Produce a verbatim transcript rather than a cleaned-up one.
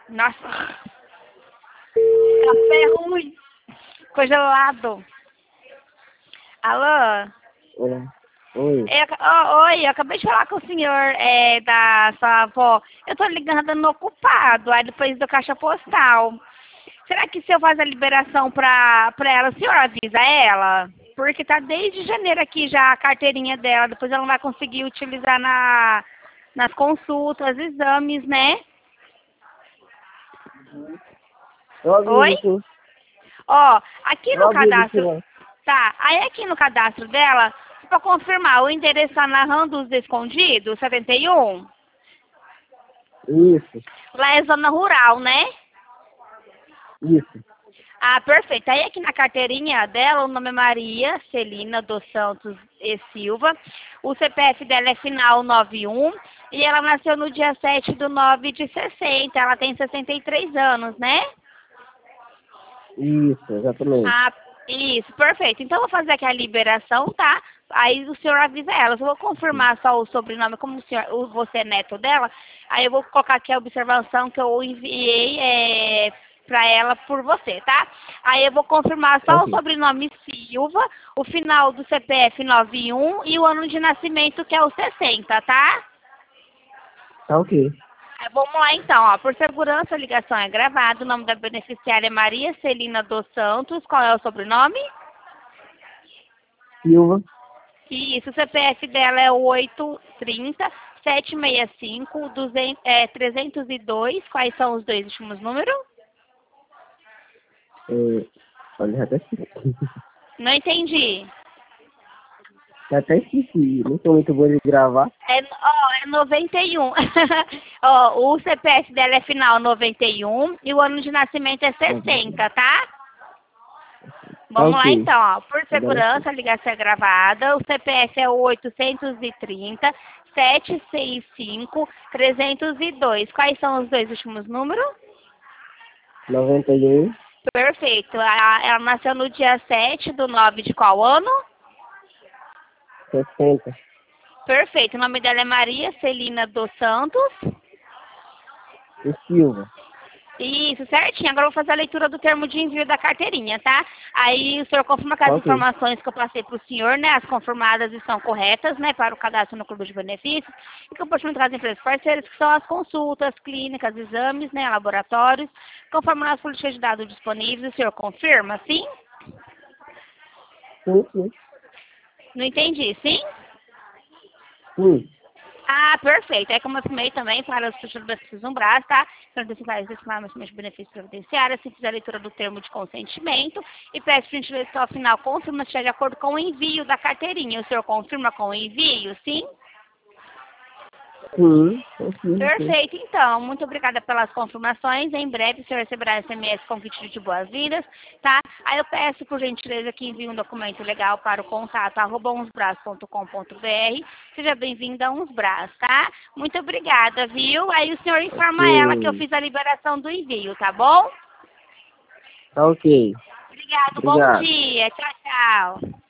Nossa, café ruim, congelado. Alô? Oi. Oi. Eu, oh, oi, eu acabei de falar com o senhor é, da sua avó. Eu tô ligando no ocupado, aí depois do caixa postal. Será que se eu fazer a liberação pra, pra ela, o senhor avisa ela? Porque tá desde janeiro aqui já a carteirinha dela, depois ela não vai conseguir utilizar na, nas consultas, exames, né? Eu Oi? aviso, sim. Ó, aqui Eu no aviso, cadastro, sim. tá, aí aqui no cadastro dela, pra confirmar, o endereço tá na Rã dos Escondidos, setenta e um? Isso. Lá é zona rural, né? Isso. Ah, perfeito. Aí aqui na carteirinha dela, o nome é Maria Celina dos Santos e Silva. O C P F dela é final noventa e um e ela nasceu no dia sete do nove de sessenta. Ela tem sessenta e três anos, né? Isso, exatamente. Ah, isso, perfeito. Então eu vou fazer aqui a liberação, tá? Aí o senhor avisa ela. Eu vou confirmar só o sobrenome, como o senhor, o- você é neto dela. Aí eu vou colocar aqui a observação que eu enviei é, para ela por você, tá? Aí eu vou confirmar Tá só o ok. sobrenome Silva, o final do C P F noventa e um e o ano de nascimento que é o sessenta, tá? Tá ok. É, vamos lá então, ó. Por segurança, a ligação é gravada. O nome da beneficiária é Maria Celina dos Santos. Qual é o sobrenome? Silva, Isso, o C P F dela é o oito trinta, sete seis cinco, duzentos, é, trezentos e dois. Quais são os dois últimos números? é... Olha, já até esqueci. Não entendi. Já até esqueci. Não sou muito bom de gravar. É, ó, é noventa e um. Ó, o C P F dela é final noventa e um e o ano de nascimento é Uhum. sessenta, tá? Tá Vamos lá ok. então, ó. Por Agora sim. segurança, a ligação é gravada. O C P F é o oitocentos e trinta, setecentos e sessenta e cinco, trezentos e dois. Quais são os dois últimos números? noventa e um, Perfeito. A- Ela nasceu no dia sete do nove de qual ano? sessenta. Perfeito. O nome dela é Maria Celina dos Santos. E Silva. Isso, certinho. Agora eu vou fazer a leitura do termo de envio da carteirinha, tá? Aí o senhor confirma que Tá as ok. informações que eu passei para o senhor, né, as confirmadas estão corretas, né, para o cadastro no Clube de Benefícios, e que eu posso entrar as empresas parceiras, que são as consultas, clínicas, exames, né, laboratórios, conforme as políticas de dados disponíveis. O senhor confirma, sim? Sim, sim. Não entendi, sim? Sim. Ah, perfeito. É como eu afirmei também para os benefícios no braço, tá? Para antecipar os benefícios previdenciários, se fizer a leitura do termo de consentimento e peço para a gente ler só ao final, confirma se estiver de acordo com o envio da carteirinha. O senhor confirma com o envio, sim? Sim. Sim, sim. Perfeito, então. Muito obrigada pelas confirmações. Em breve o senhor receberá S M S com kit de boas-vindas, tá? Aí eu peço, por gentileza, que envie um documento legal para o contato arroba unsbras ponto com ponto br. Seja bem-vinda a Unsbras, tá? Muito obrigada, viu? Aí o senhor informa ela que eu Ok. fiz a liberação do envio, tá bom? Tá ok. Obrigado, bom Obrigado. dia. Tchau, tchau.